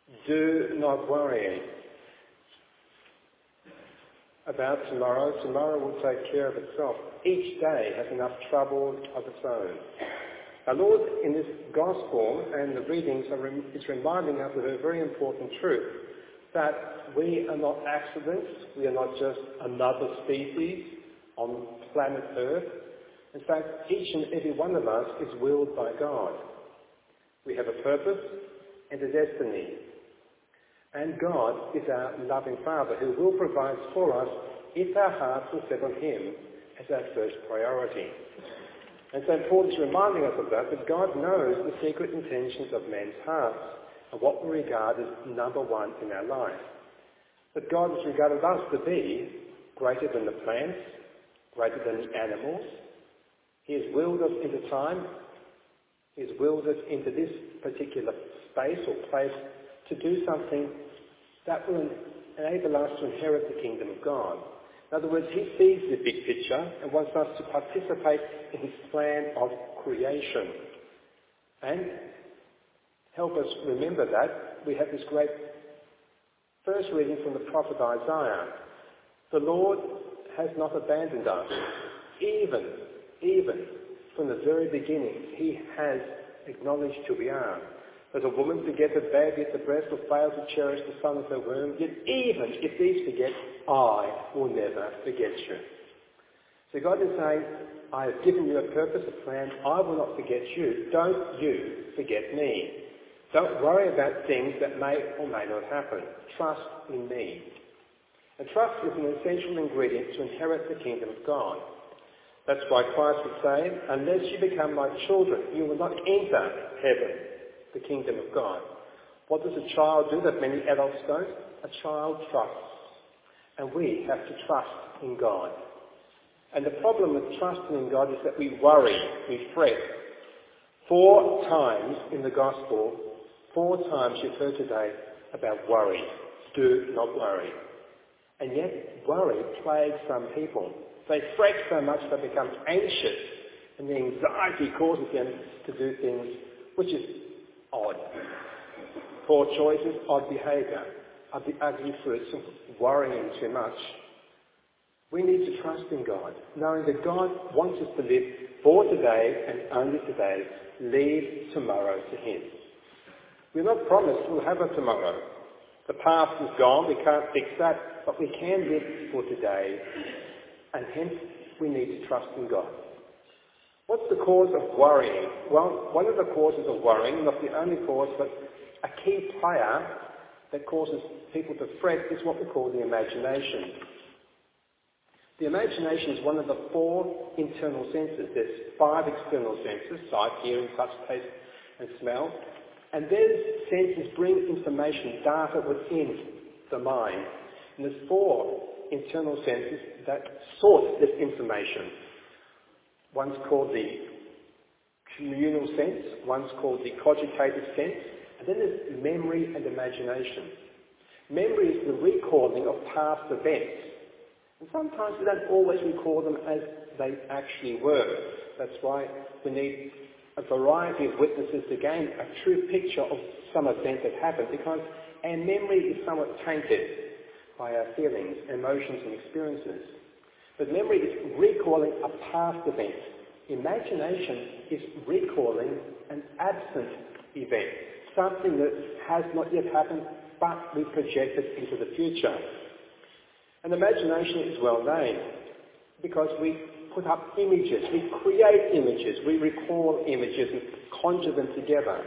Do not worry about tomorrow. Tomorrow will take care of itself. Each day has enough trouble of its own. Our Lord, in this Gospel and the readings, is reminding us of a very important truth, that we are not accidents, we are not just another species on planet Earth. In fact, each and every one of us is willed by God. We have a purpose and a destiny. And God is our loving Father who will provide for us if our hearts will set on Him as our first priority. And so Paul is reminding us of that God knows the secret intentions of men's hearts and what we regard as number one in our life. That God has regarded us to be greater than the plants, greater than the animals. He has willed us into time. He has willed us into this particular space or place to do something that will enable us to inherit the kingdom of God. In other words, He sees the big picture and wants us to participate in His plan of creation. And help us remember that. We have this great first reading from the prophet Isaiah. The Lord has not abandoned us. Even from the very beginning, He has acknowledged who we are. As a woman forgets a baby at the breast or fails to cherish the son of her womb, yet even if these forget, I will never forget you. So God is saying, I have given you a purpose, a plan. I will not forget you. Don't you forget me. Don't worry about things that may or may not happen. Trust in me. And trust is an essential ingredient to inherit the kingdom of God. That's why Christ would say, unless you become my children, you will not enter heaven, the kingdom of God. What does a child do that many adults don't? A child trusts. And we have to trust in God. And the problem with trusting in God is that we worry, we fret. 4 times in the Gospel, 4 times you've heard today about worry. Do not worry. And yet, worry plagues some people. They fret so much they become anxious, and the anxiety causes them to do things which is odd. Poor choices, odd behaviour, ugly fruits of worrying too much. We need to trust in God, knowing that God wants us to live for today and only today. Leave tomorrow to Him. We're not promised we'll have a tomorrow. The past is gone, we can't fix that, but we can live for today, and hence we need to trust in God. What's the cause of worrying? Well, one of the causes of worrying, not the only cause, but a key player that causes people to fret is what we call the imagination. The imagination is one of the 4 internal senses. There's 5 external senses, sight, hearing, touch, taste and smell. And those senses bring information, data within the mind. And there's 4 internal senses that sort this information. One's called the communal sense, one's called the cogitative sense, and then there's memory and imagination. Memory is the recalling of past events. And sometimes we don't always recall them as they actually were. That's why we need a variety of witnesses to gain a true picture of some event that happened, because our memory is somewhat tainted by our feelings, emotions and experiences. But memory is recalling a past event. Imagination is recalling an absent event, something that has not yet happened, but we project it into the future. And imagination is well named because we put up images, we create images, we recall images and conjure them together.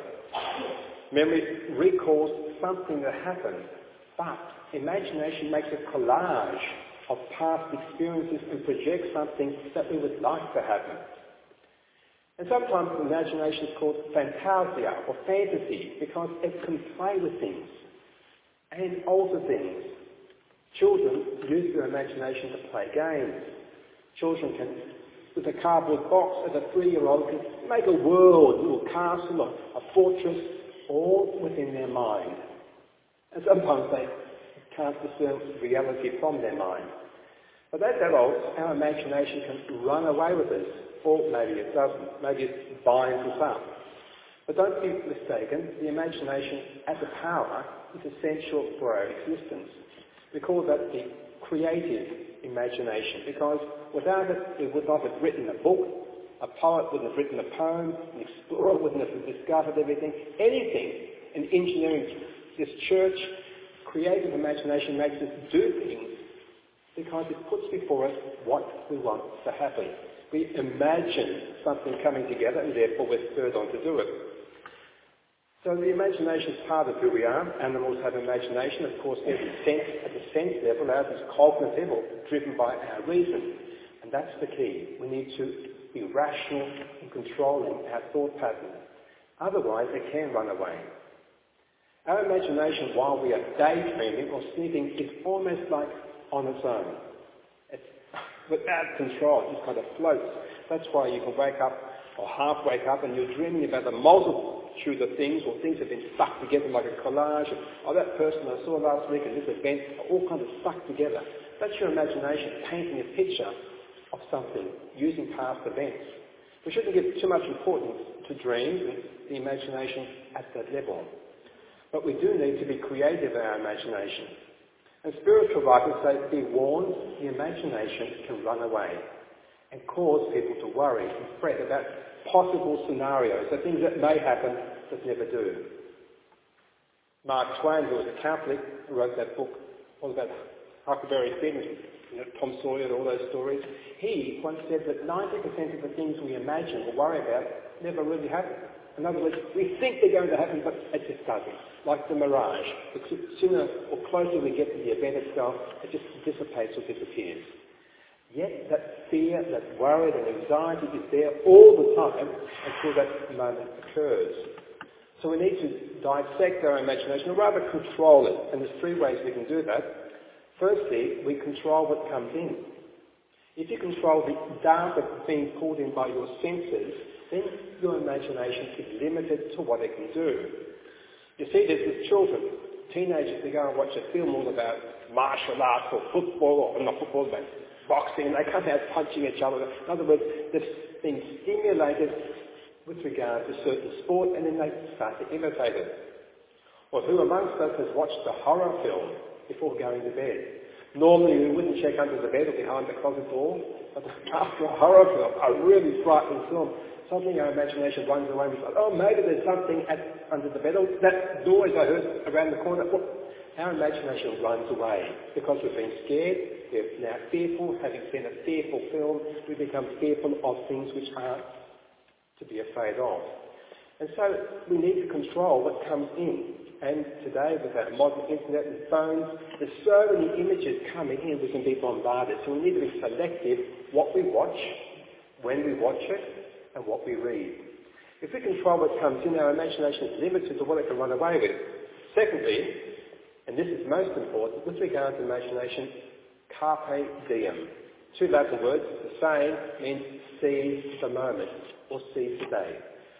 Memory recalls something that happened, but imagination makes a collage of past experiences and projects something that we would like to happen. And sometimes imagination is called fantasia or fantasy because it can play with things and alter things. Children use their imagination to play games. Children can, with a cardboard box, as a 3-year-old, can make a world, a little castle, a fortress, all within their mind. And sometimes they can't discern reality from their mind. But as adults, our imagination can run away with us, or maybe it doesn't. Maybe it binds us up. But don't be mistaken, the imagination as a power is essential for our existence. We call that the creative imagination, because without it, we would not have written a book, a poet wouldn't have written a poem, an explorer wouldn't have discovered everything, anything. In engineering, this church, creative imagination makes us do things because it puts before us what we want to happen. We imagine something coming together and therefore we're spurred on to do it. So the imagination is part of who we are. Animals have imagination. Of course, there's a sense at the sense level. Ours is cognitive or driven by our reason. And that's the key. We need to be rational in controlling our thought patterns. Otherwise, it can run away. Our imagination, while we are daydreaming or sleeping, is almost like on its own. It's without control. It just kind of floats. That's why you can wake up or half wake up and you're dreaming about a multitude of things, or things have been stuck together like a collage. Oh, that person I saw last week at this event, all kind of stuck together. That's your imagination painting a picture of something using past events. We shouldn't give too much importance to dreams and the imagination at that level. But we do need to be creative in our imagination. And spiritual writers say, be warned, the imagination can run away and cause people to worry and fret about possible scenarios, the things that may happen but never do. Mark Twain, who was a Catholic, who wrote that book all about Huckleberry Finn, Tom Sawyer and all those stories, he once said that 90% of the things we imagine or worry about never really happen. In other words, we think they're going to happen, but it just doesn't. Like the mirage. The sooner or closer we get to the event itself, it just dissipates or disappears. Yet that fear, that worry, that anxiety is there all the time until that moment occurs. So we need to dissect our imagination, or rather control it. And there's three ways we can do that. Firstly, we control what comes in. If you control the data being pulled in by your senses, then your imagination is limited to what it can do. You see this with children. Teenagers, they go and watch a film all about martial arts or football, or not football, but boxing, and they come out punching each other. In other words, they've been stimulated with regard to certain sport, and then they start to imitate it. Or who amongst us has watched a horror film before going to bed? Normally we wouldn't check under the bed or behind the closet door, but after a horror film, a really frightening film, suddenly our imagination runs away. We say, oh, maybe there's something under the bed. Oh, that noise I heard around the corner. Well, our imagination runs away because we've been scared. We're now fearful. Having seen a fearful film, we become fearful of things which aren't to be afraid of. And so we need to control what comes in. And today, with our modern internet and phones, there's so many images coming in, we can be bombarded. So we need to be selective what we watch, when we watch it, and what we read. If we control what comes in, our imagination is limited to what it can run away with. Secondly, and this is most important, with regard to imagination, carpe diem. Two Latin words, the same, means seize the moment, or seize the day.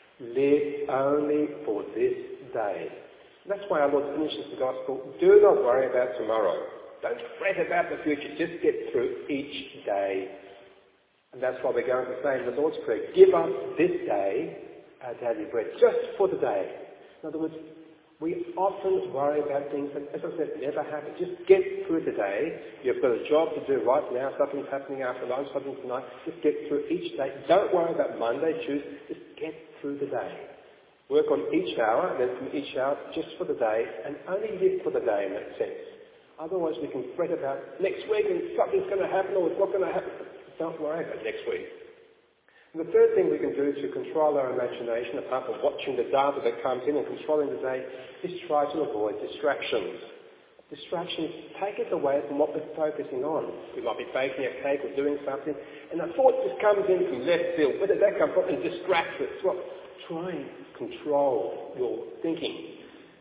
Live only for this day. That's why our Lord finishes the Gospel. Do not worry about tomorrow. Don't fret about the future. Just get through each day. And that's why we're going to say in the Lord's Prayer, give us this day our daily bread, just for the day. In other words, we often worry about things that, as I said, never happen. Just get through the day. You've got a job to do right now. Something's happening after lunch, something tonight. Just get through each day. Don't worry about Monday, Tuesday. Just get through the day. Work on each hour, and then from each hour, just for the day, and only live for the day in that sense. Otherwise, we can fret about next week and something's going to happen or it's not going to happen. Don't worry about next week. And the third thing we can do to control our imagination, apart from watching the data that comes in and controlling the day, is try to avoid distractions. Distractions take us away from what we're focusing on. We might be baking a cake or doing something, and a thought just comes in from left field. Where did that come from? And distracts us. Well, try and control your thinking.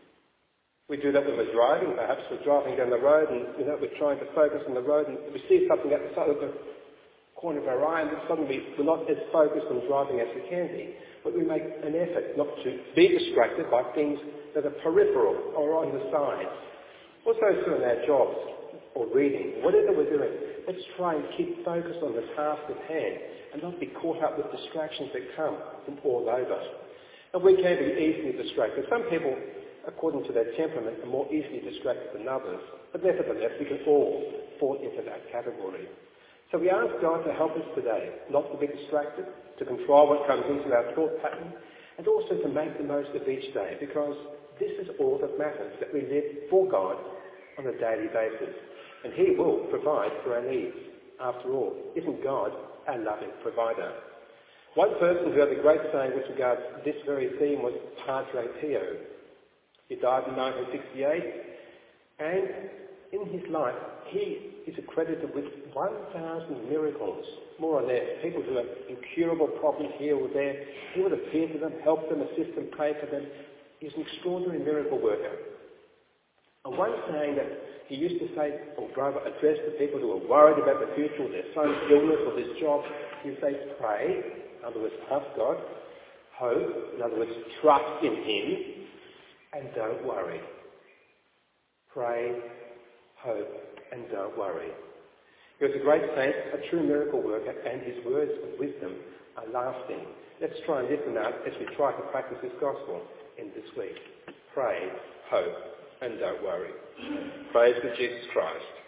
We do that when we're driving. Perhaps we're driving down the road and we're trying to focus on the road and we see something at the side of the corner of our eye, and suddenly we're not as focused on driving as we can be. But we make an effort not to be distracted by things that are peripheral or on the side. Also true in our jobs or reading, whatever we're doing, let's try and keep focused on the task at hand and not be caught up with distractions that come from all over. And we can be easily distracted. Some people, according to their temperament, are more easily distracted than others. But nevertheless, we can all fall into that category. So we ask God to help us today, not to be distracted, to control what comes into our thought pattern, and also to make the most of each day, because this is all that matters, that we live for God on a daily basis. And He will provide for our needs. After all, isn't God our loving provider? One person who had a great saying with regards to this very theme was Padre Pio. He died in 1968, and in his life he is accredited with 1,000 miracles, more or less. People who have incurable problems here or there, he would appear to them, help them, assist them, pray for them. He's an extraordinary miracle worker. And one saying that he used to say, or rather address to people who are worried about the future, or their son's illness or this job, he would say, pray, in other words, ask God, hope, in other words, trust in Him, and don't worry. Pray, hope, and don't worry. He was a great saint, a true miracle worker, and his words of wisdom are lasting. Let's try and listen out as we try to practice this gospel in this week. Pray, hope, and don't worry. Praise to Jesus Christ.